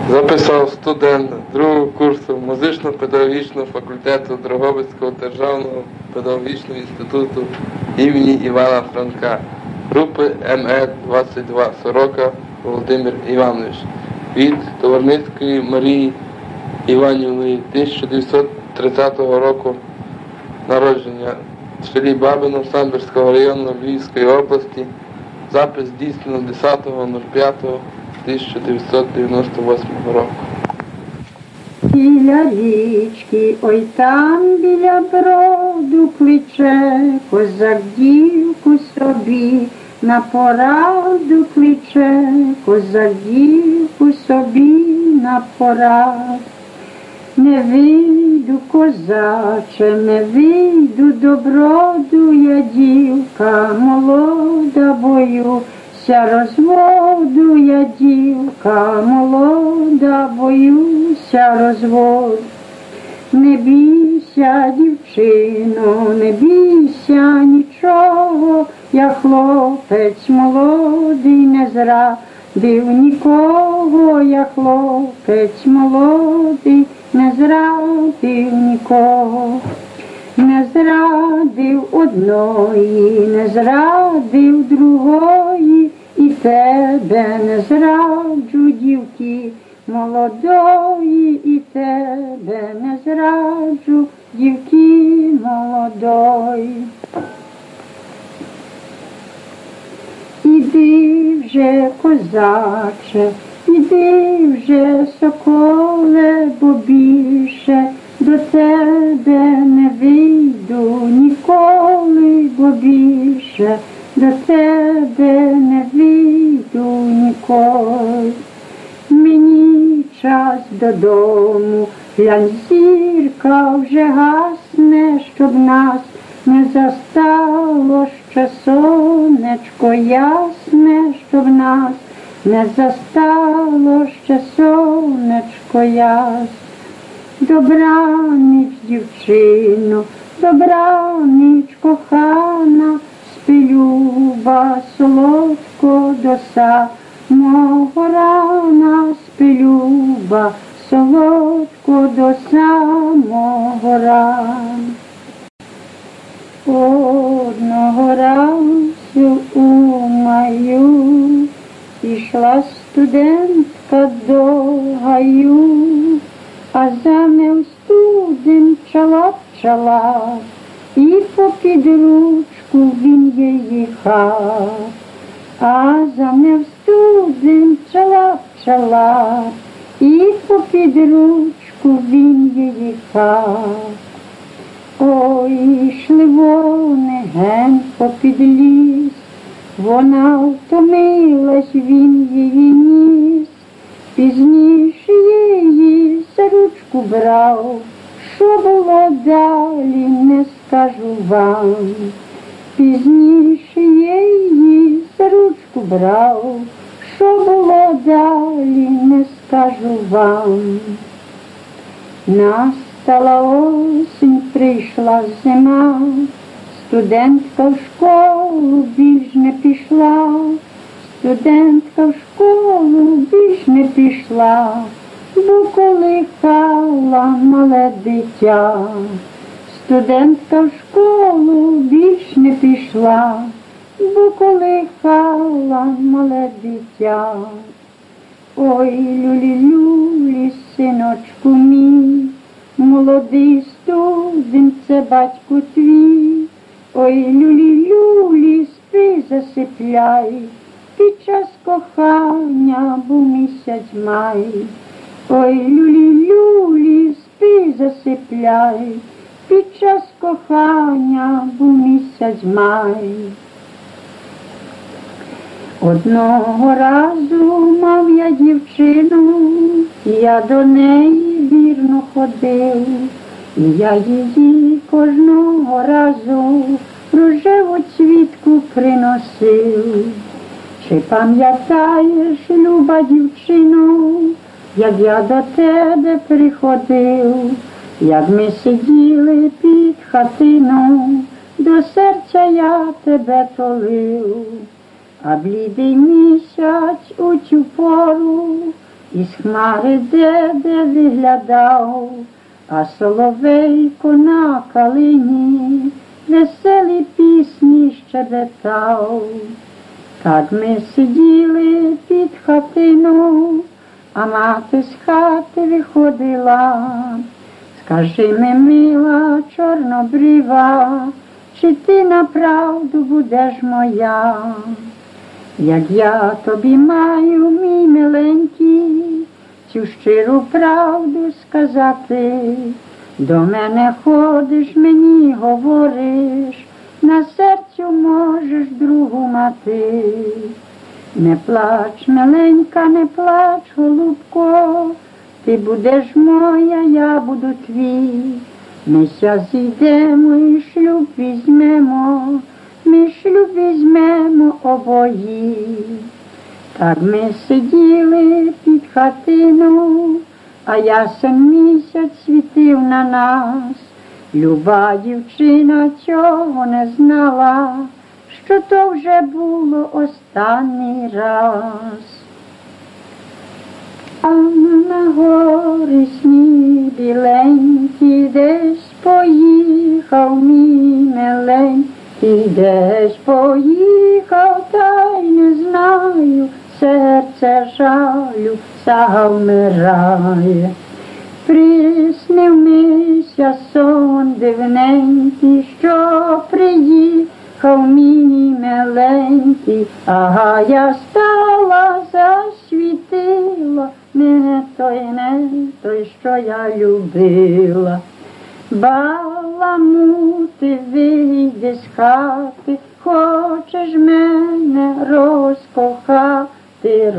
Записав студент другого курсу музично-педагогічного факультету Дрогобицького державного педагогічного інституту імені Івана Франка, групи МЕ-22 Сорока Володимир Іванович, від Товарницької Марії Іванівної, 1930 року народження, в селі Бабино Самбірського району Львівської області. Запис здійснено 10.05.1998 року. Біля річки, ой там біля броду кличе, козак дівку собі, на пораду кличе, козак дівку собі, на пораду. Не вийду, козаче, не вийду до броду, я дівка молода, боюся розводу, я дівка молода, боюся розводу. Не бійся, дівчино, не бійся нічого, я хлопець молодий, не зрадив нікого, я хлопець молодий, не зрадив нікого. Не зрадив одної, не зрадив другої, і тебе не зраджу, дівки молодої, і тебе не зраджу, дівки молодої. Іди вже, козаче, іди вже, соколе, бо більше до тебе не вийду ніколи, бо більше до тебе не вийду ніколи. Мені час додому, глянь, зірка вже гасне, щоб нас не застало ще сонечко ясне, щоб нас не застало ще сонечко ясне. Добраніч, дівчино, добраніч, кохана, спи, люба, солодко до самого рана, спи, люба, солодко до самого рана. Одного разу у маю пішла студентка до гаю, а за ним студент пчала, і попід ручку він її хав. А за ним студент пчала, і попід ручку він її хав. Ой, йшли вони ген попід ліс, вона втомилась, він її ніс. Пізніше її за ручку брав, що було далі, не скажу вам. Пізніше її за ручку брав, що було далі, не скажу вам. Настала осінь, прийшла зима, студентка в школу більш не пішла. Студентка в школу більш не пішла, бо колихала мале дитя. Студентка в школу більш не пішла, бо колихала мале дитя. Ой, люлі-люлі, синочку мій, молодий студент, це батько твій. Ой, люлі-люлі, спи, засипляй, під час кохання був місяць май. Ой, люлі-люлі, спи, засипляй, під час кохання був місяць май. Одного разу мав я дівчину, я до неї вірно ходив, і я її кожного разу рожеву цвітку приносив. Чи пам'ятаєш, люба дівчино, як я до тебе приходив, як ми сиділи під хатином, до серця я тебе толив. А блідий місяць у цю пору із хмари де виглядав, а соловейко на калині веселі пісні щебетав. Так ми сиділи під хатину, а мати з хати виходила. Скажи ми, мила чорнобрива, чи ти направду будеш моя? Як я тобі маю, мій миленький, цю щиру правду сказати, до мене ходиш, мені говориш, на серцю можеш другу мати. Не плач, миленька, не плач, голубко, ти будеш моя, я буду твій. Ми ся зійдемо і шлюб візьмемо, ми шлюб візьмемо обої. Так ми сиділи під хатину, а ясен місяць світив на нас. Люба дівчина цього не знала, що то вже було останній раз. Там на горі сніг біленький, десь поїхав мій миленький, десь поїхав, та й не знаю, серце жалю завмирає. Приснив мися сон дивненький, що приїхав мій миленький, ага, я стала, засвітила, не той, що я любила. Баламути, вийди з хати, хочеш мене розкохати,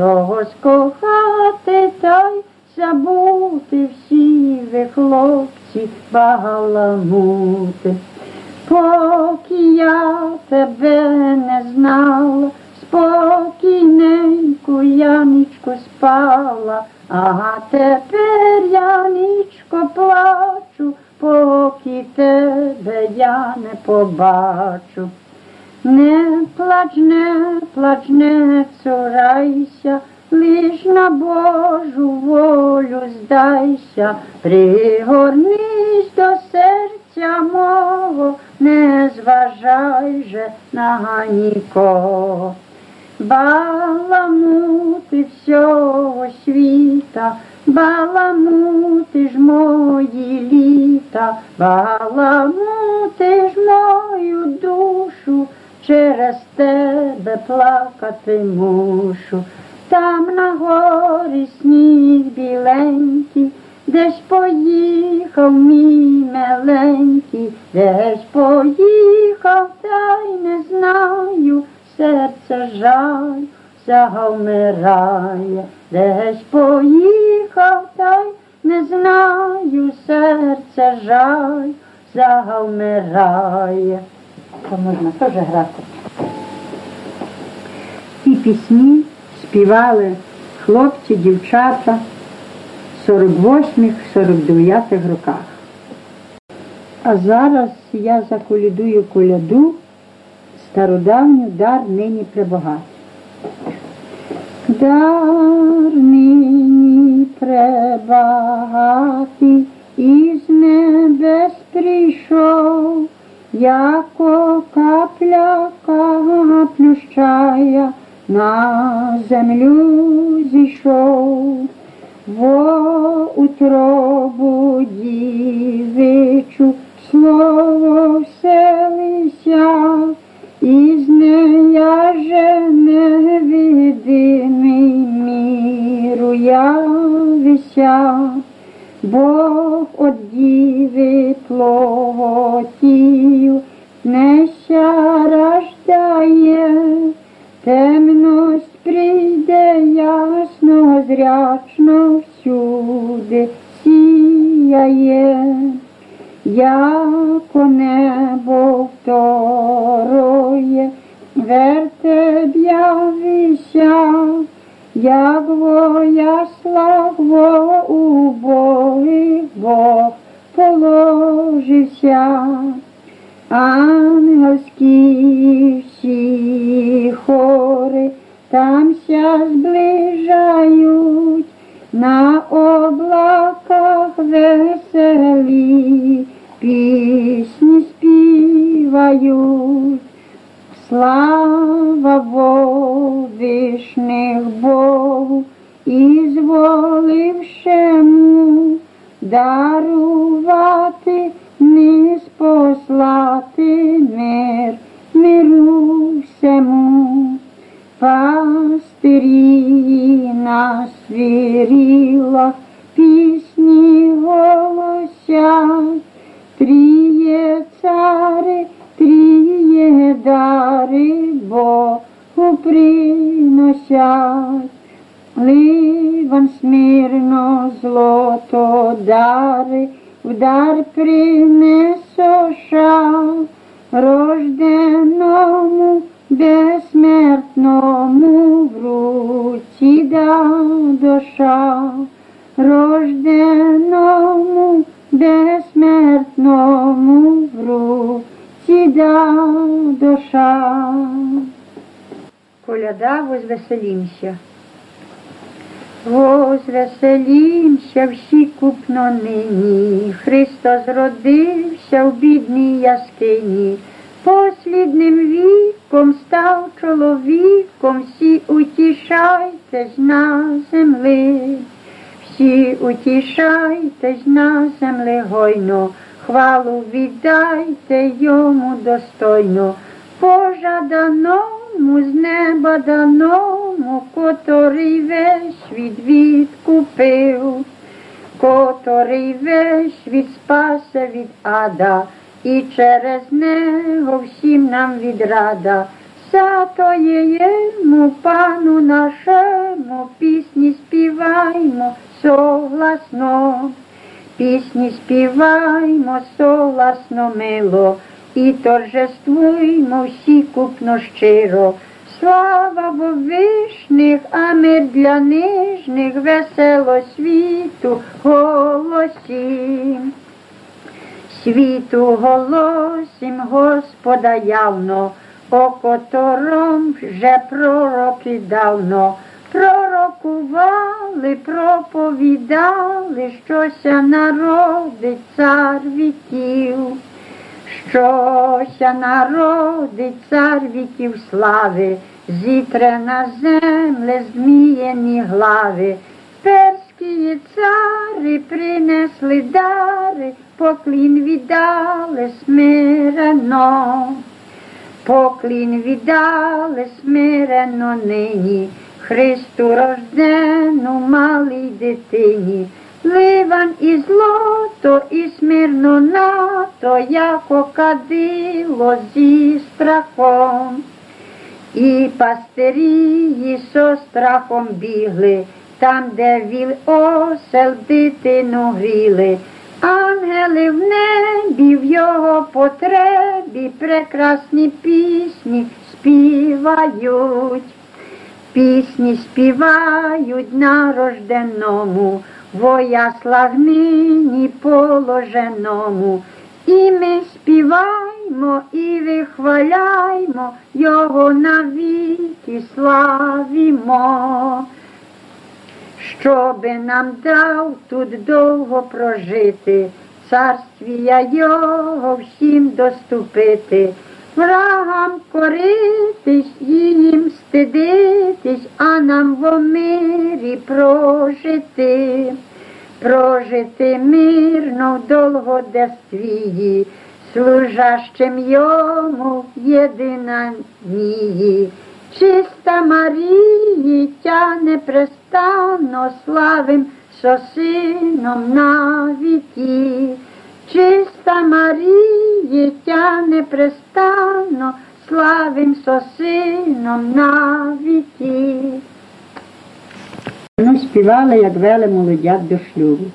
та й забути всі ви, хлопці, баламути. Поки я тебе не знала, спокійненько я нічку спала, а тепер я нічко плачу, поки тебе я не побачу. Не плач, не цурайся, лиш на Божу волю здайся, пригорнись до серця мого, не зважай же на нікого. Баламути всього світа, баламути ж мої літа, баламути ж мою душу, через тебе плакати мушу. Там на горі сніг біленький, десь поїхав мій миленький, десь поїхав, та й не знаю, серце жаль завмирає. Десь поїхав, та й не знаю, серце жаль завмирає. То можна теж грати. Ці пісні співали хлопці, дівчата в 48-49 роках. А зараз я заколядую коляду стародавню «Дар нині пребогатий». Дар нині пребагатий, із небес прийшов, яко капля каплющая на землю зійшов. Во утробу дівичу слово вселися, із нея же невидимий міру явися. Бог од діви плотію неся рождає, темность прийде ясно, зрячно всюди сіяє. Яко небо второє, вертеб явися, як вояслав во убогих Бог положився. Ангельські всі хори тамся зближають, на облаках веселі пісні співають. Слава вовишних Богу, і зволившему дарувати, не спослати мир, миру всему. Пастирі на свирілах пісні голосять, тріє цари, тріє дари Богу приносять. Ливан смирно злото дари, в дар принесоша, рожденому безсмертному в руці да душа, рожденому безсмертному в руці да душа. Коляда, возвеселімся. Возвеселімся всі купно нині, Христос родився в бідній яскині, послідним віком став чоловіком, всі утішайтесь на землі, всі утішайтесь на землі гойно, хвалу віддайте йому достойно, пожаданому з неба даному, котрий весь світ відкупив, котрий весь світ спасе від ада, і через нього всім нам відрада. За то є йому, Пану нашому, пісні співаймо согласно, пісні співаймо согласно мило, і торжествуймо всі купно щиро. Слава вовишних, а мир для нижних, весело світу голосім. Світу голосім Господа явно, о котором вже пророки давно пророкували, проповідали, щося народить цар віків, щося народить цар віків слави, зітре на земле змієні глави. Перські цари принесли дари, поклін віддали смиренно, поклін віддали смиренно нині, Христу рождену малій дитині. Ливан і злото, і смирно нато, яко кадило зі страхом. І пастирі со страхом бігли, там, де віл осел дитину гріли. Ангели в небі в його потребі прекрасні пісні співають. Пісні співають нарожденому, во яслах нині положеному. І ми співаймо, і вихваляймо, його навіки славімо. Щоби нам дав тут довго прожити, царствія його всім доступити, врагам коритись, їм стидитись, а нам в мирі прожити. Прожити мирно в довгоденствії, служащим йому єдинанії. Чиста Марії, тя непрестанно славим со сином на віки. Чиста Марії, тя непрестанно славим со сином на віки. Ми співали, як вели молодят до шлюбу.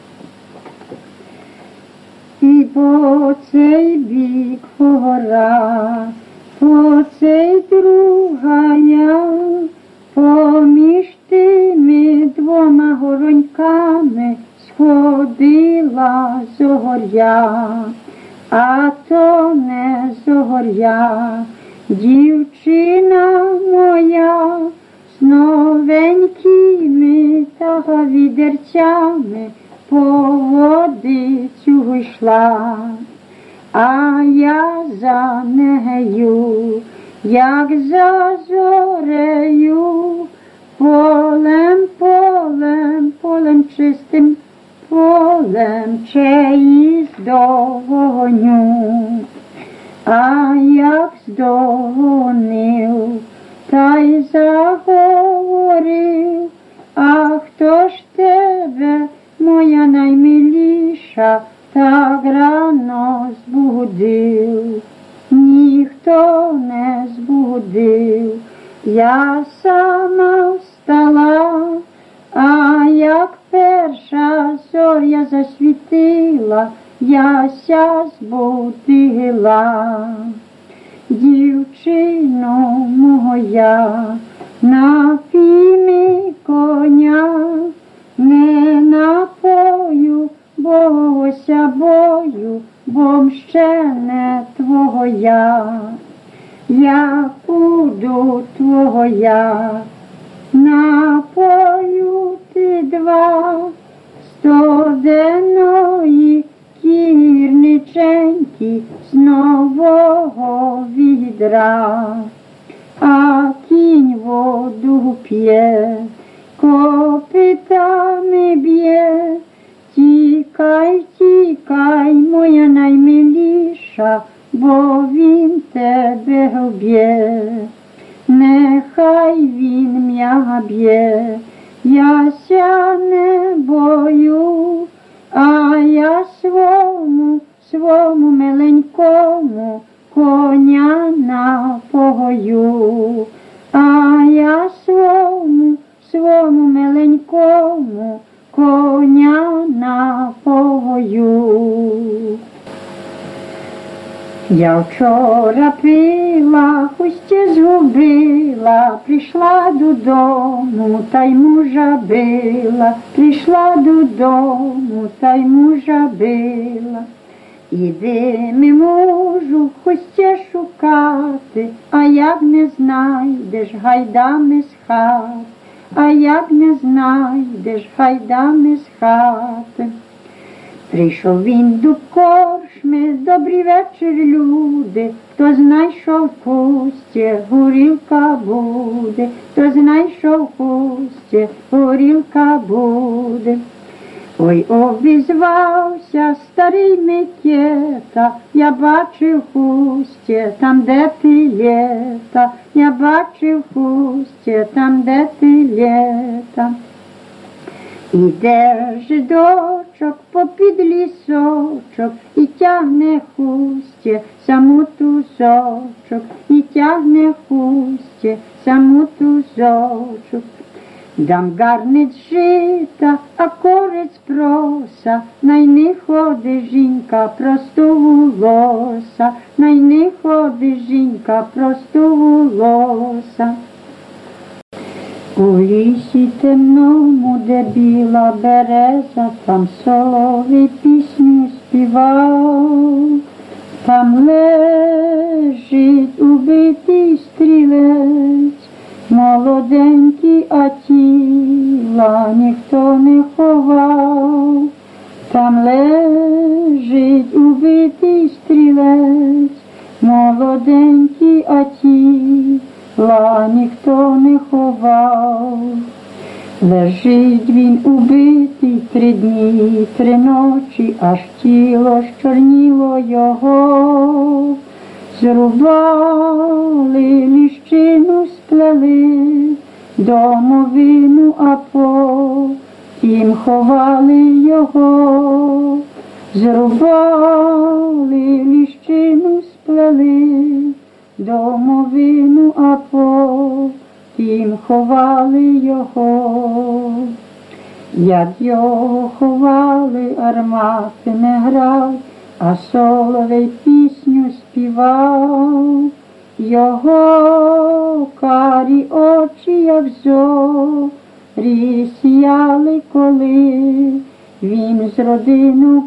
І по цей бік гора, по цей другая, поміж тими двома гороньками сходила зоря, а то не зоря, дівчина моя, новенькими та відерцями по водицю йшла, а я за нею, як за зорею, полем, полем, полем чистим, полем чиїсь догоню. А як здогонив, та й заговорив, а хто ж тебе, моя наймиліша, так рано збудив? Ніхто не збудив, я сама встала, а як перша зоря засвітила, яся збудила. Дівчино моя, напій ми коня, не напою, богося бою, бо ще не твоя. Я буду твоя, напою ти два стоденної кірниченьки з нового відра. А кінь воду п'є, копитами б'є, тікай, тікай, моя наймиліша, бо він тебе вб'є. Нехай він м'я б'є, яся не бою, а я свому миленькому коня напою. А я свому миленькому коня напою. Я вчора пила, хустя згубила, прийшла додому, та й мужа била, прийшла додому, та й мужа била. Іди, ми мужу, хустя шукати, а як не знайдеш, гайдами з хати, а як не знайдеш, гайдами з хати. Прийшов він до корчми, добрий вечір, люди, хто знайшов хустя, горілка буде, хто знайшов хустя, горілка буде. Ой, обізвався старий Микета, я бачив хустя, там, де ти лєта, я бачив хустя, там, де ти лєта. Іде жидочок попід лісочок і тягне хустя, саму тузочок, і тягне хустя, саму тузочок. Дам гарниць жита, а корець проса, най не ходи жінка просто волоса, най не ходи жінка просто волоса. У лісі темному, де біла береза, там соловей пісню співав. Там лежить убитий стрілець, молоденький, а тіла ніхто не ховав. Там лежить убитий стрілець, молоденький, а тіла ніхто не ховав. Лежить він убитий 3 дні, 3 ночі, аж тіло щорніло його. Зрубали, ліщину сплели, домовину, а потім ховали його. Зрубали, ліщину сплели, домовину, а потім ховали його. Як його ховали, гармати не грав, а соловей пісню співав. Його карі очі, як зорі, сіяли, коли він з родиною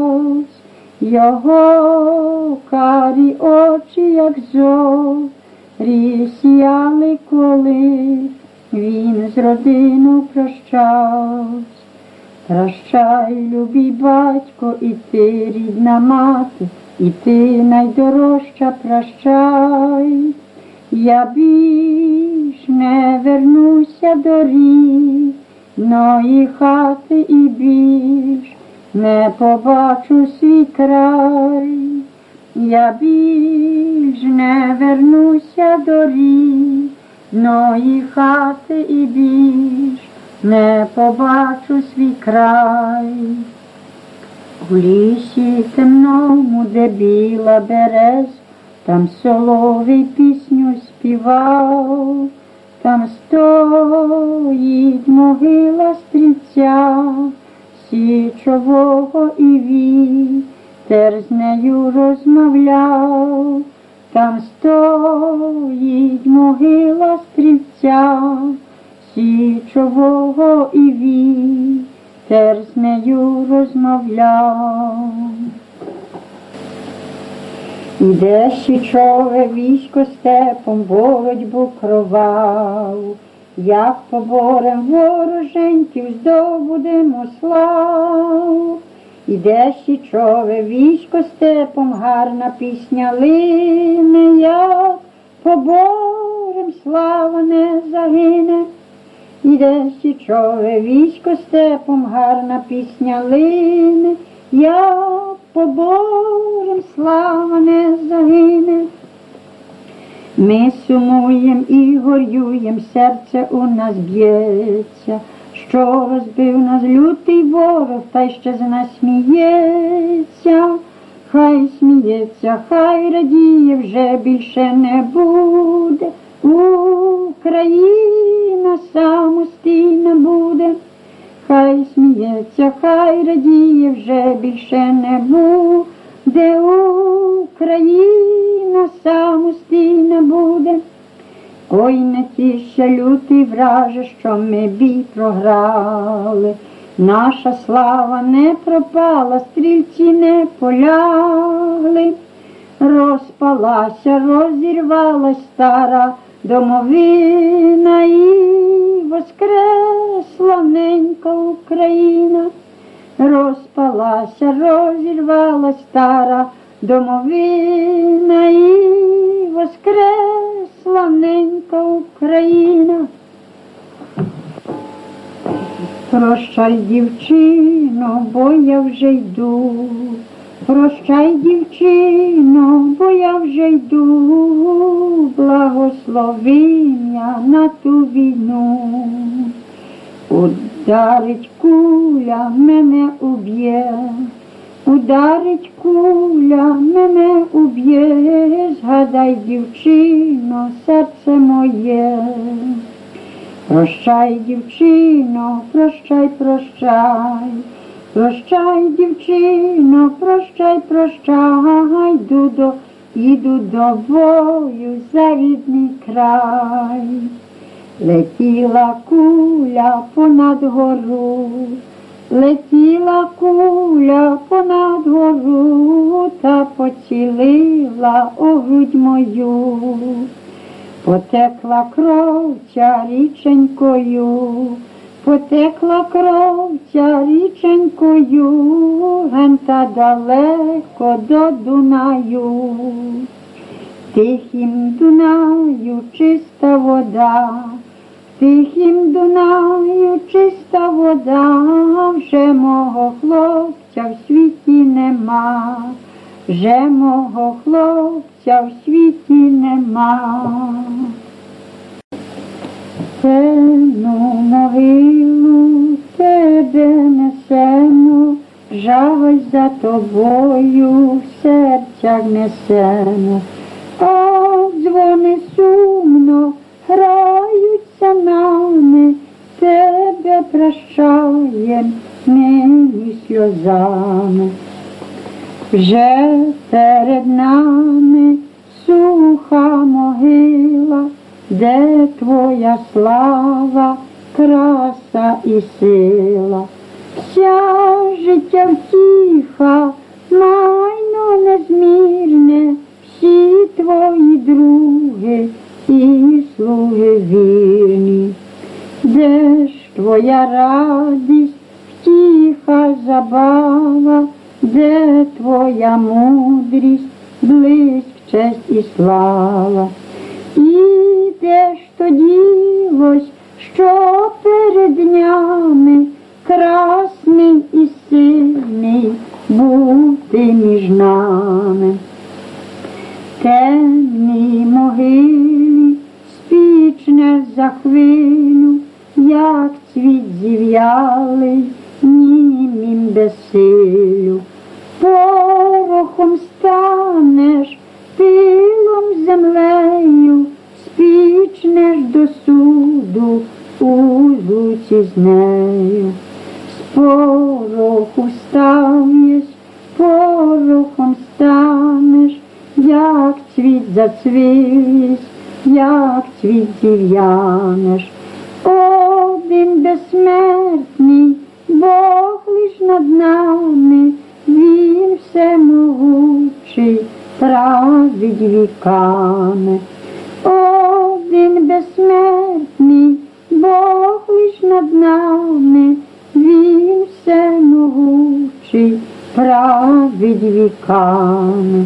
прощався. Його карі очі, як зорі, рісіяли колись, він з родину прощався. Прощай, любий батько, і ти, рідна мати, і ти, найдорожча, прощай. Я більш не вернуся до рідної хати і більш не побачу свій край. Я більш не вернуся до рідної хати і більш не побачу свій край. У лісі темному, де біла берез, там соловей пісню співав, там стоїть могила стрільця січового, і вітер з нею розмовляв. Там стоїть могила стрільця січового, і вітер з нею розмовляв. Іде січове військо степом, боротьбу кроваву, як поборем вороженьків здобудемо славу. Іде січове військо степом, гарна пісня лине, як поборем слава не загине. Іде січове військо степом, гарна пісня лине, як поборем слава не загине. Ми сумуєм і горюєм, серце у нас б'ється, що розбив нас лютий ворог, та й ще з нас сміється. Хай сміється, хай радіє, вже більше не буде. Україна самостійна буде. Хай сміється, хай радіє, вже більше не буде. Україна самостійна буде. Ой, не тіща, лютий враже, що ми бій програли. Наша слава не пропала, стрільці не полягли. Розпалася, розірвалась стара домовина, і воскресла ненька Україна. Розпалася, розірвалась стара домовина, і воскресла ненька Україна. Прощай, дівчино, бо я вже йду. Прощай, дівчино, бо я вже йду. Благослови мене на ту війну. Ударить куля, мене уб'є. Ударить куля, мене уб'є. Згадай, дівчино, серце моє. Прощай, дівчино, прощай, прощай. Прощай, дівчино, прощай, прощай. Іду до бою за рідний край. Летіла куля понад гору, летіла куля понад гору, та поцілила у грудь мою. Потекла кров ця річенькою, потекла кров ця річенькою, ген-та далеко до Дунаю. Тихім Дунаю чиста вода, тихім Дунаю чиста вода, вже мого хлопця в світі нема, вже мого хлопця в світі нема. Темну могилу тебе несемо, жаль за тобою в серцях несемо. А дзвони сумно граються нами, тебе прощаєм нині сльозами. Вже перед нами суха могила, де твоя слава, краса і сила. Вся життя втіха, майно незмірне, всі твої други і слуги вірні. Де ж твоя радість, втіха, забава, де твоя мудрість, блиск, честь і слава? І де ж то ділось, що перед днями красний і сильний був ти між нами? Темні могилі спічне за хвилю, як цвіт зів'ялий, німім безсилю. Порохом станеш, пилом землею, спічнеш до суду у злуці з нею. З пороху стаєш, порохом станеш, як цвіт зацвілись, як цвіт зів'янеш. Один безсмертний Бог лиш над нами, Він всемогучий, править віками. Один безсмертний Бог лиш над нами, Він всемогучий, править віками.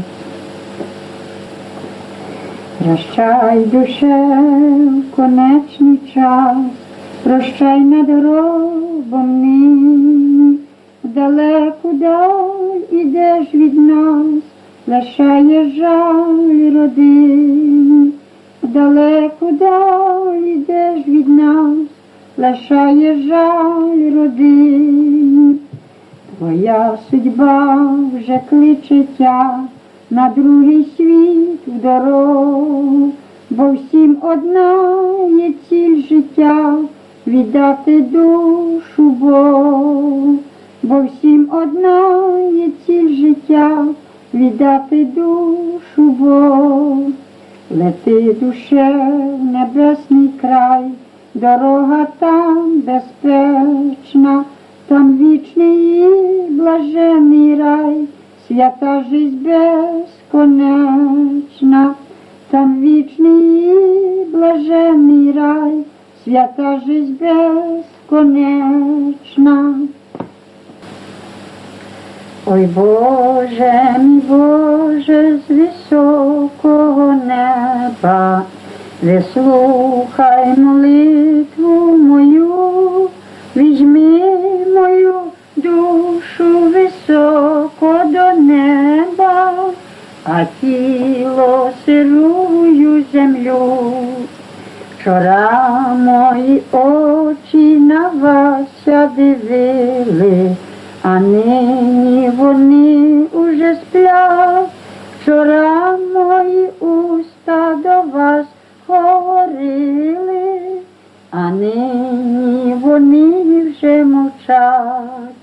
Прощай, душе, конечний час, прощай над гробом нині, далеку даль ідеш від нас, лишає жаль родині. Далеку даль ідеш від нас, лишає жаль родині. Твоя судьба вже кличе тя на другий світ в дорогу, бо всім одна є ціль життя — віддати душу Богу. Бо всім одна є ціль життя — віддати душу Богу. Лети, душе, в небесний край, дорога там безпечна, там вічний і блажений рай, свята жизнь безконечна. Там вічний і блажений рай, свята жизнь безконечна. Ой, Боже, мій Боже, з високого неба, вислухай молитву мою, візьми мою душу високо до неба, а тіло сирую землю. Вчора мої очі на вас дивили, а нині вони уже сплять. Вчора мої уста до вас говорили, а нині вони вже мовчать.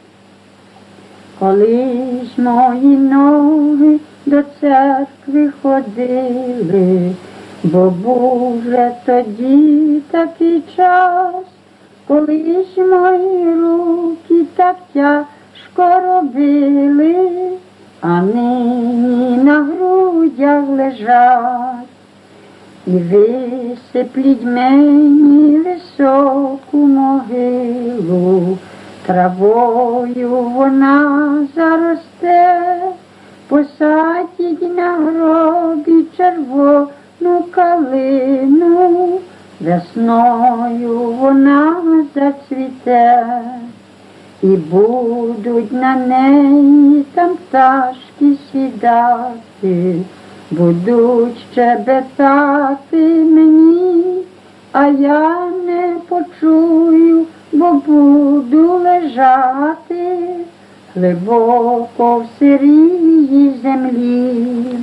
Колись мої ноги до церкви ходили, бо був вже тоді такий час. Колись мої руки так тяжко робили, а нині на грудях лежать. І висипліть мені високу могилу, травою вона заросте, посадіть на гробі червону калину, весною вона зацвіте, і будуть на неї там пташки сідати, будуть щебетати мені, а я не почую, бо буду лежати глибоко в сирій землі.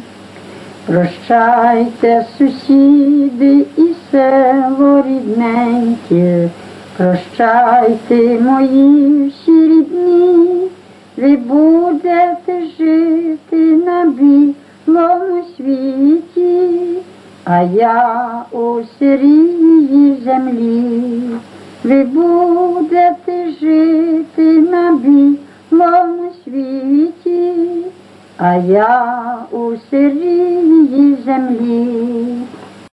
Прощайте, сусіди і село рідненьке, прощайте, мої всі рідні, ви будете жити на білому світі, а я у сирій землі. Ви будете жити на білому світі, а я у сирій землі.